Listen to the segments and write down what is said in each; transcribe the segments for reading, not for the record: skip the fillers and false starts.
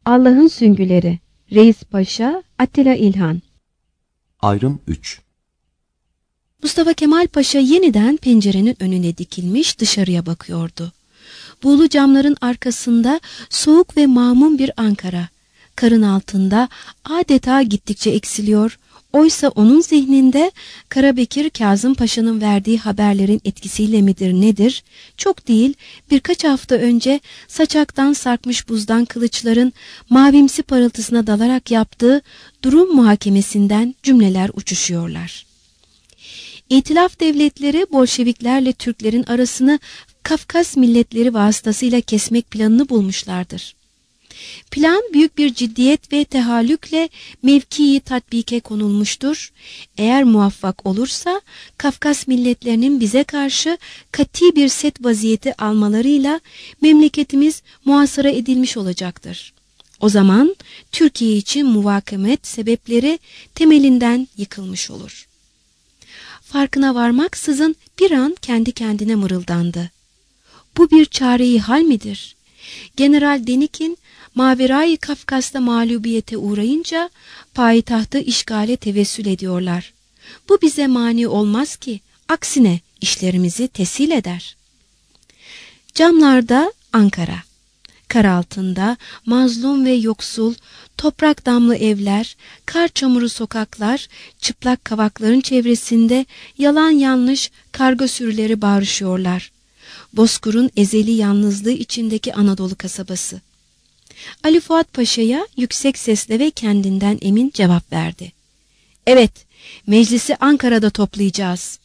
Allah'ın Süngüleri, Reis Paşa, Attila İlhan. Ayrım 3. Mustafa Kemal Paşa yeniden pencerenin önüne dikilmiş dışarıya bakıyordu. Buğulu camların arkasında soğuk ve mağmum bir Ankara. Karın altında adeta gittikçe eksiliyor. Oysa onun zihninde Karabekir Kazım Paşa'nın verdiği haberlerin etkisiyle midir nedir? Çok değil, birkaç hafta önce saçaktan sarkmış buzdan kılıçların mavimsi parıltısına dalarak yaptığı durum muhakemesinden cümleler uçuşuyorlar. İtilaf devletleri Bolşeviklerle Türklerin arasını Kafkas milletleri vasıtasıyla kesmek planını bulmuşlardır. Plan büyük bir ciddiyet ve tehallükle mevkii tatbike konulmuştur. Eğer muvaffak olursa Kafkas milletlerinin bize karşı kati bir set vaziyeti almalarıyla memleketimiz muhasara edilmiş olacaktır. O zaman Türkiye için muvakemet sebepleri temelinden yıkılmış olur. Farkına varmaksızın bir an kendi kendine mırıldandı. Bu bir çare-i hal midir? General Denikin Maverayı Kafkas'ta mağlubiyete uğrayınca payitahtı işgale tevessül ediyorlar. Bu bize mani olmaz ki, aksine işlerimizi tesir eder. Camlarda Ankara, kar altında mazlum ve yoksul, toprak damlı evler, kar çamuru sokaklar, çıplak kavakların çevresinde yalan yanlış karga sürüleri bağırışıyorlar. Bozkır'ın ezeli yalnızlığı içindeki Anadolu kasabası. Ali Fuat Paşa'ya yüksek sesle ve kendinden emin cevap verdi. Evet, meclisi Ankara'da toplayacağız.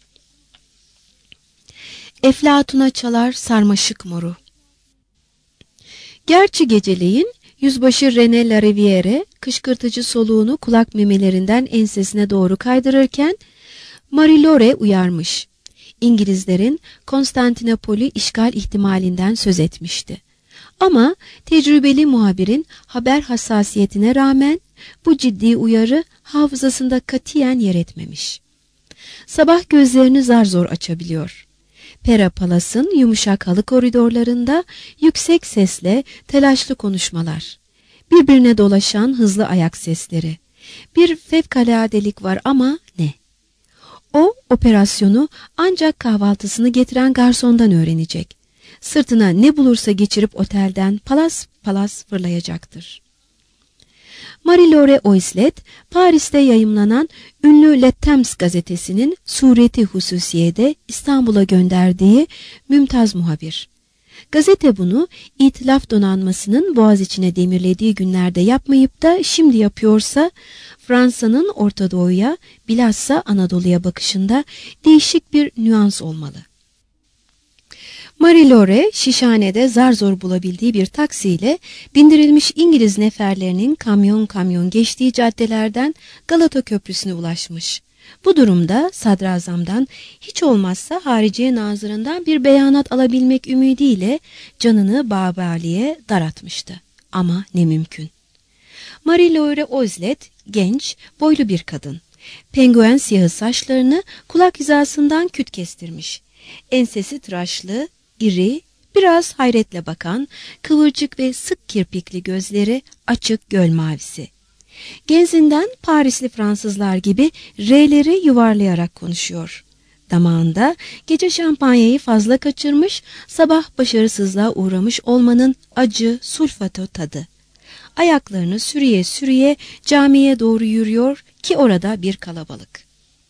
Eflatuna çalar sarmaşık moru. Gerçi geceleyin yüzbaşı René Larivière kışkırtıcı soluğunu kulak memelerinden ensesine doğru kaydırırken Marie-Laure uyarmış. İngilizlerin Konstantinopol'ü işgal ihtimalinden söz etmişti. Ama tecrübeli muhabirin haber hassasiyetine rağmen bu ciddi uyarı hafızasında katiyen yer etmemiş. Sabah gözlerini zar zor açabiliyor. Pera Palas'ın yumuşak halı koridorlarında yüksek sesle telaşlı konuşmalar. Birbirine dolaşan hızlı ayak sesleri. Bir fevkaladelik var ama ne? O operasyonu ancak kahvaltısını getiren garsondan öğrenecek. Sırtına ne bulursa geçirip otelden palas palas fırlayacaktır. Marie-Laure Oislet, Paris'te yayımlanan ünlü Le Temps gazetesinin sureti hususiyede İstanbul'a gönderdiği mümtaz muhabir. Gazete bunu İtilaf donanmasının Boğaziçi'ne demirlediği günlerde yapmayıp da şimdi yapıyorsa Fransa'nın Orta Doğu'ya bilhassa Anadolu'ya bakışında değişik bir nüans olmalı. Marie-Laure Şişhane'de zar zor bulabildiği bir taksiyle bindirilmiş İngiliz neferlerinin kamyon kamyon geçtiği caddelerden Galata Köprüsü'ne ulaşmış. Bu durumda sadrazamdan hiç olmazsa Hariciye Nazırı'ndan bir beyanat alabilmek ümidiyle canını Babali'ye daratmıştı. Ama ne mümkün. Marie-Laure Oislet genç, boylu bir kadın. Penguen siyahı saçlarını kulak hizasından küt kestirmiş. Ensesi tıraşlı, iri, biraz hayretle bakan, kıvırcık ve sık kirpikli gözleri açık göl mavisi. Genzinden Parisli Fransızlar gibi R'leri yuvarlayarak konuşuyor. Damağında gece şampanyayı fazla kaçırmış, sabah başarısızlığa uğramış olmanın acı sulfato tadı. Ayaklarını sürüye sürüye camiye doğru yürüyor ki orada bir kalabalık.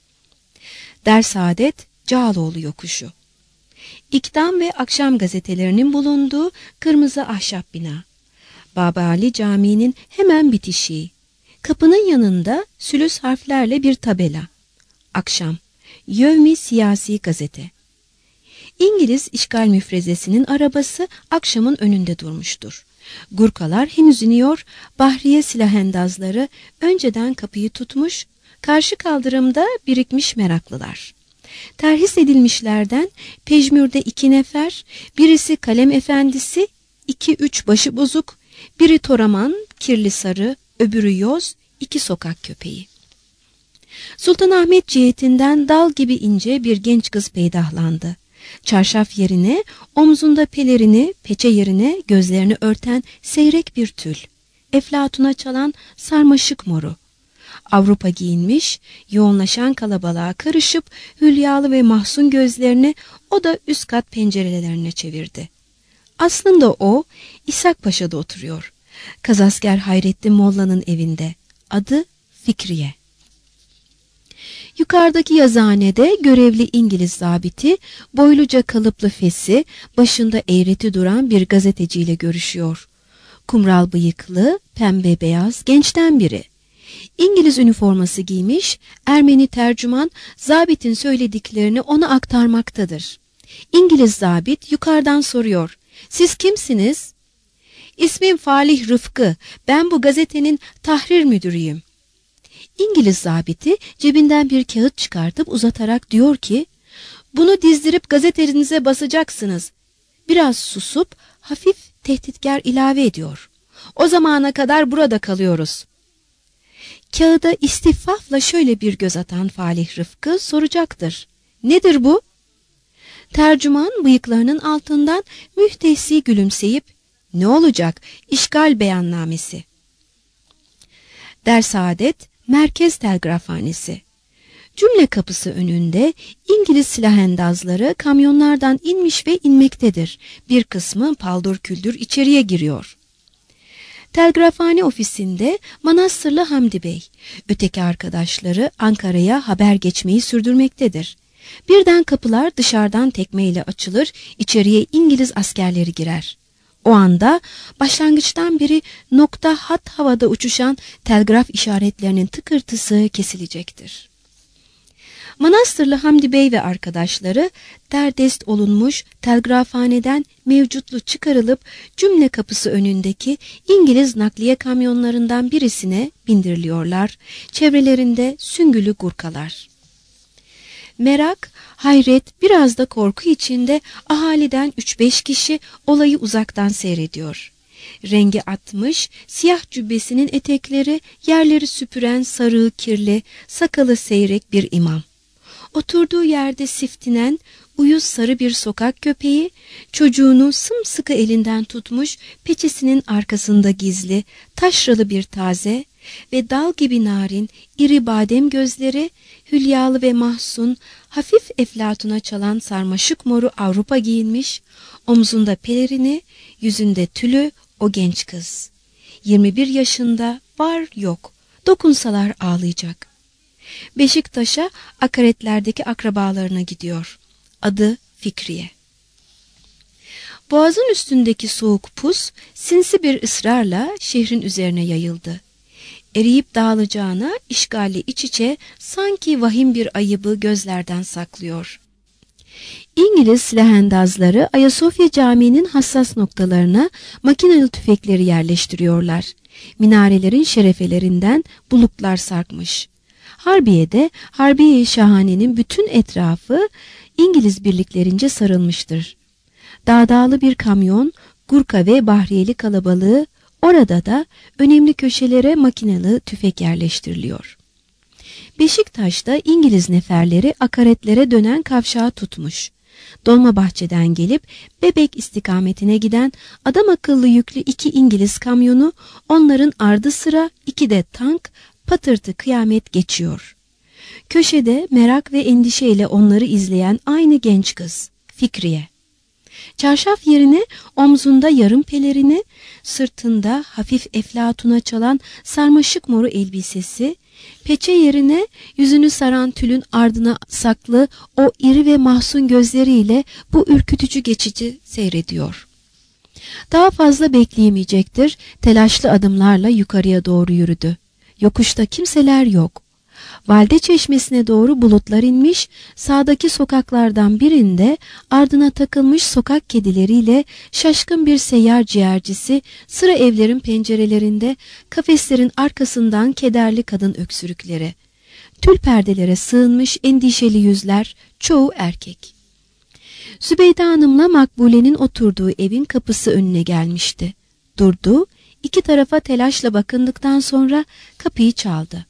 Dersaadet Cağaloğlu yokuşu. İktam ve Akşam gazetelerinin bulunduğu kırmızı ahşap bina. Baba Ali Camii'nin hemen bitişiği. Kapının yanında sülüs harflerle bir tabela. Akşam. Yevmi Siyasi Gazete. İngiliz işgal müfrezesinin arabası akşamın önünde durmuştur. Gurkalar henüz iniyor, Bahriye silahendazları önceden kapıyı tutmuş, karşı kaldırımda birikmiş meraklılar. Terhis edilmişlerden pejmürde 2 nefer, birisi kalem efendisi, 2-3 başı bozuk, biri toraman, kirli sarı, öbürü yoz, 2 sokak köpeği. Sultanahmet cihetinden dal gibi ince bir genç kız peydahlandı. Çarşaf yerine, omzunda pelerini, peçe yerine gözlerini örten seyrek bir tül. eflatuna çalan sarmaşık moru. Avrupa giyinmiş, yoğunlaşan kalabalığa karışıp hülyalı ve mahzun gözlerini o da üst kat pencerelerine çevirdi. Aslında o İshak Paşa'da oturuyor. Kazasker Hayrettin Molla'nın evinde. Adı Fikriye. Yukarıdaki yazıhanede görevli İngiliz zabiti, boyluca kalıplı fesi, başında eğreti duran bir gazeteciyle görüşüyor. Kumral bıyıklı, pembe beyaz, gençten biri. İngiliz üniforması giymiş, Ermeni tercüman zabitin söylediklerini ona aktarmaktadır. İngiliz zabit yukarıdan soruyor. Siz kimsiniz? İsmim Falih Rıfkı, ben bu gazetenin tahrir müdürüyüm. İngiliz zabiti cebinden bir kağıt çıkartıp uzatarak diyor ki, bunu dizdirip gazetenize basacaksınız. Biraz susup hafif tehditkar ilave ediyor. O zamana kadar burada kalıyoruz. Kağıda istifafla şöyle bir göz atan Falih Rıfkı soracaktır. Nedir bu? Tercüman bıyıklarının altından müstehsi gülümseyip, ne olacak? İşgal beyannamesi. Dersaadet Merkez Telgrafhanesi. Cümle kapısı önünde İngiliz silahendazları kamyonlardan inmiş ve inmektedir. Bir kısmı paldır küldür içeriye giriyor. Telgrafhane ofisinde Manastırlı Hamdi Bey, öteki arkadaşları Ankara'ya haber geçmeyi sürdürmektedir. Birden kapılar dışarıdan tekmeyle açılır, içeriye İngiliz askerleri girer. O anda başlangıçtan beri nokta hat havada uçuşan telgraf işaretlerinin tıkırtısı kesilecektir. Manastırlı Hamdi Bey ve arkadaşları derdest olunmuş telgrafhaneden mevcutlu çıkarılıp cümle kapısı önündeki İngiliz nakliye kamyonlarından birisine bindiriliyorlar. Çevrelerinde süngülü gurkalar. Merak, hayret, biraz da korku içinde ahaliden 3-5 kişi olayı uzaktan seyrediyor. Rengi atmış, siyah cübbesinin etekleri yerleri süpüren sarığı kirli, sakalı seyrek bir imam. Oturduğu yerde siftinen, uyuz sarı bir sokak köpeği, çocuğunu sımsıkı elinden tutmuş, peçesinin arkasında gizli, taşralı bir taze ve dal gibi narin, iri badem gözleri, hülyalı ve mahzun, hafif eflatuna çalan sarmaşık moru Avrupa giyinmiş, omzunda pelerini, yüzünde tülü o genç kız. 21 yaşında, var yok, dokunsalar ağlayacak. Beşiktaş'a akaretlerdeki akrabalarına gidiyor. Adı Fikriye. Boğazın üstündeki soğuk pus sinsi bir ısrarla şehrin üzerine yayıldı. Eriyip dağılacağına işgali iç içe sanki vahim bir ayıbı gözlerden saklıyor. İngiliz silahendazları Ayasofya Camii'nin hassas noktalarına makinalı tüfekleri yerleştiriyorlar. Minarelerin şerefelerinden bulutlar sarkmış. Harbiye'de Harbiye-i Şahane'nin bütün etrafı İngiliz birliklerince sarılmıştır. Dağdağlı bir kamyon, Gurka ve Bahriyeli kalabalığı, orada da önemli köşelere makinalı tüfek yerleştiriliyor. Beşiktaş'ta İngiliz neferleri akaretlere dönen kavşağı tutmuş. Dolmabahçe'den gelip Bebek istikametine giden adam akıllı yüklü 2 İngiliz kamyonu, onların ardı sıra 2 de tank, patırtı kıyamet geçiyor. Köşede merak ve endişeyle onları izleyen aynı genç kız, Fikriye. Çarşaf yerine omzunda yarım pelerini, sırtında hafif eflatuna çalan sarmaşık moru elbisesi, peçe yerine yüzünü saran tülün ardına saklı o iri ve mahzun gözleriyle bu ürkütücü geçici seyrediyor. Daha fazla bekleyemeyecektir, telaşlı adımlarla yukarıya doğru yürüdü. Yokuşta kimseler yok. Valide Çeşmesi'ne doğru bulutlar inmiş, sağdaki sokaklardan birinde ardına takılmış sokak kedileriyle şaşkın bir seyyar ciğercisi, sıra evlerin pencerelerinde, kafeslerin arkasından kederli kadın öksürükleri. Tül perdelere sığınmış endişeli yüzler, çoğu erkek. Zübeyde Hanım'la Makbule'nin oturduğu evin kapısı önüne gelmişti. Durdu, 2 tarafa telaşla bakındıktan sonra kapıyı çaldı.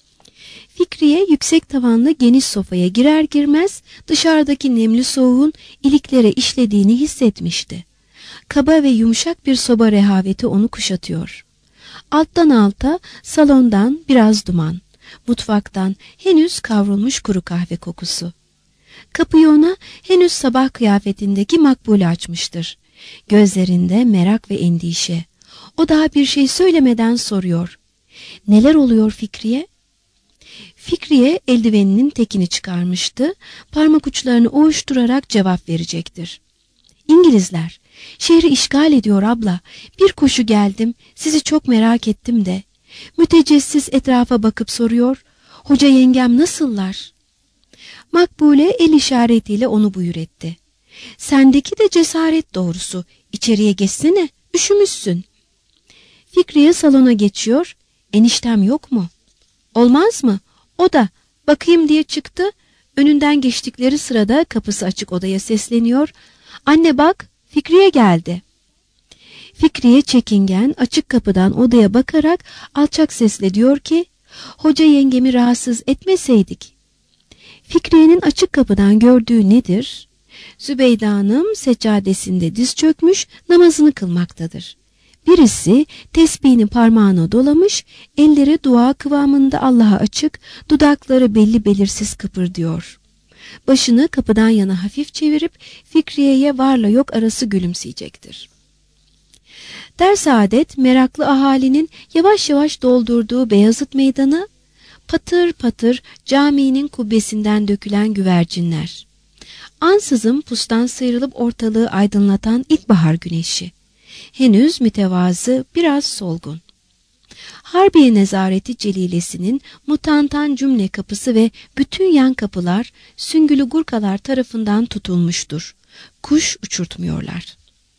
Fikriye yüksek tavanlı geniş sofaya girer girmez dışarıdaki nemli soğuğun iliklere işlediğini hissetmişti. Kaba ve yumuşak bir soba rehaveti onu kuşatıyor. Alttan alta salondan biraz duman, mutfaktan henüz kavrulmuş kuru kahve kokusu. Kapıyı ona henüz sabah kıyafetindeki Makbule açmıştır. Gözlerinde merak ve endişe. O daha bir şey söylemeden soruyor. Neler oluyor Fikriye? Fikriye eldiveninin tekini çıkarmıştı. Parmak uçlarını ovuşturarak cevap verecektir. İngilizler, şehri işgal ediyor abla. Bir koşu geldim, sizi çok merak ettim de. Mütecessis etrafa bakıp soruyor. Hoca yengem nasıllar? Makbule el işaretiyle onu buyur etti. Sendeki de cesaret doğrusu. İçeriye geçsene, üşümüşsün. Fikriye salona geçiyor. Eniştem yok mu? Olmaz mı? O da bakayım diye çıktı. Önünden geçtikleri sırada kapısı açık odaya sesleniyor. Anne bak, Fikriye geldi. Fikriye çekingen açık kapıdan odaya bakarak alçak sesle diyor ki, hoca yengemi rahatsız etmeseydik. Fikriye'nin açık kapıdan gördüğü nedir? Zübeyde Hanım seccadesinde diz çökmüş namazını kılmaktadır. Birisi tesbihini parmağına dolamış, elleri dua kıvamında Allah'a açık, dudakları belli belirsiz kıpırdıyor. Başını kapıdan yana hafif çevirip Fikriye'ye varla yok arası gülümseyecektir. Dersaadet meraklı ahalinin yavaş yavaş doldurduğu Beyazıt Meydanı, patır patır caminin kubbesinden dökülen güvercinler. Ansızın pustan sıyrılıp ortalığı aydınlatan ilkbahar güneşi. Henüz mütevazı, biraz solgun. Harbiye Nezareti Celilesi'nin mutantan cümle kapısı ve bütün yan kapılar süngülü gurkalar tarafından tutulmuştur. Kuş uçurtmuyorlar.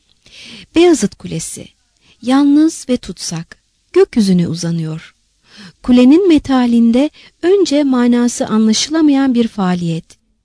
Beyazıt Kulesi, yalnız ve tutsak, gökyüzüne uzanıyor. Kulenin metalinde önce manası anlaşılamayan bir faaliyet.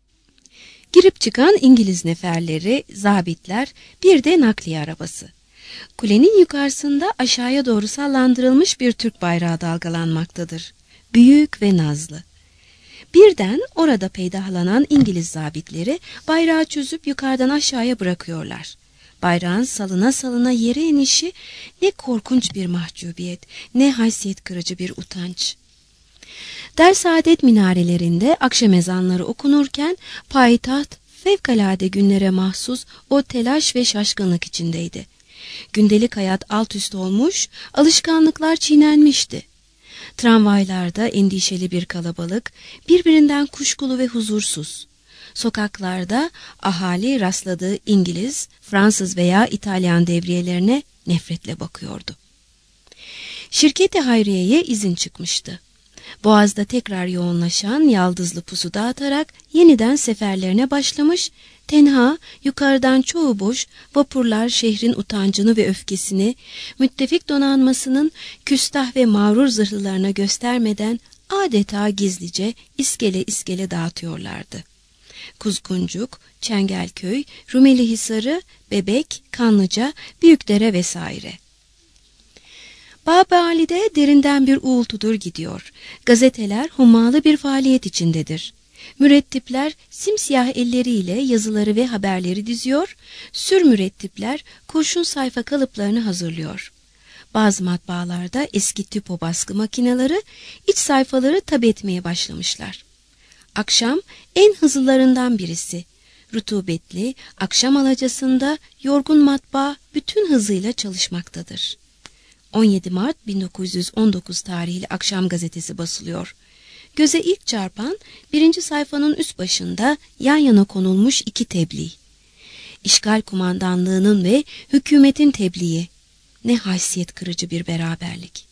Girip çıkan İngiliz neferleri, zabitler, bir de nakliye arabası. Kulenin yukarısında aşağıya doğru sallandırılmış bir Türk bayrağı dalgalanmaktadır. Büyük ve nazlı. Birden orada peydahlanan İngiliz zabitleri bayrağı çözüp yukarıdan aşağıya bırakıyorlar. Bayrağın salına salına yere inişi ne korkunç bir mahcubiyet, ne haysiyet kırıcı bir utanç. Dersaadet minarelerinde akşam ezanları okunurken payitaht fevkalade günlere mahsus o telaş ve şaşkınlık içindeydi. Gündelik hayat alt üst olmuş, alışkanlıklar çiğnenmişti. Tramvaylarda endişeli bir kalabalık, birbirinden kuşkulu ve huzursuz. Sokaklarda ahali rastladığı İngiliz, Fransız veya İtalyan devriyelerine nefretle bakıyordu. Şirket-i Hayriye'ye izin çıkmıştı. Boğaz'da tekrar yoğunlaşan yaldızlı pusu dağıtarak yeniden seferlerine başlamış, tenha, yukarıdan çoğu boş vapurlar şehrin utancını ve öfkesini, müttefik donanmasının küstah ve mağrur zırhlılarına göstermeden adeta gizlice iskele iskele dağıtıyorlardı. Kuzguncuk, Çengelköy, Rumelihisarı, Bebek, Kanlıca, Büyükdere vesaire. Babali'de derinden bir uğultudur gidiyor. Gazeteler hummalı bir faaliyet içindedir. Mürettipler simsiyah elleriyle yazıları ve haberleri diziyor, sür mürettipler kurşun sayfa kalıplarını hazırlıyor. Bazı matbaalarda eski tüpo baskı makineleri iç sayfaları tab etmeye başlamışlar. Akşam en hızlılarından birisi. Rutubetli, akşam alacasında yorgun matbaa bütün hızıyla çalışmaktadır. 17 Mart 1919 tarihli Akşam Gazetesi basılıyor. Göze ilk çarpan birinci sayfanın üst başında yan yana konulmuş iki tebliğ. İşgal kumandanlığının ve hükümetin tebliği. Ne haysiyet kırıcı bir beraberlik.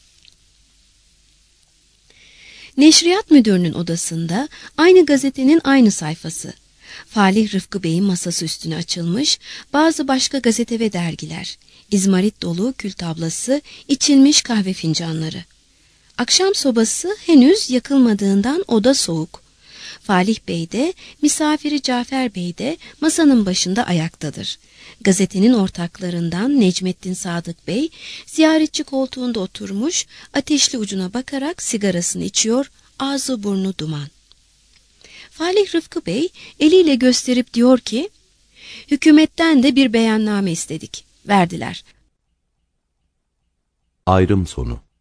Neşriyat müdürünün odasında aynı gazetenin aynı sayfası. Falih Rıfkı Bey'in masası üstüne açılmış bazı başka gazete ve dergiler. İzmarit dolu kül tablası, içilmiş kahve fincanları. Akşam sobası henüz yakılmadığından oda soğuk. Falih Bey de, misafiri Cafer Bey de masanın başında ayaktadır. Gazetenin ortaklarından Necmettin Sadık Bey, ziyaretçi koltuğunda oturmuş, ateşli ucuna bakarak sigarasını içiyor, ağzı burnu duman. Falih Rıfkı Bey eliyle gösterip diyor ki, hükümetten de bir beyanname istedik, verdiler. Ayrım sonu.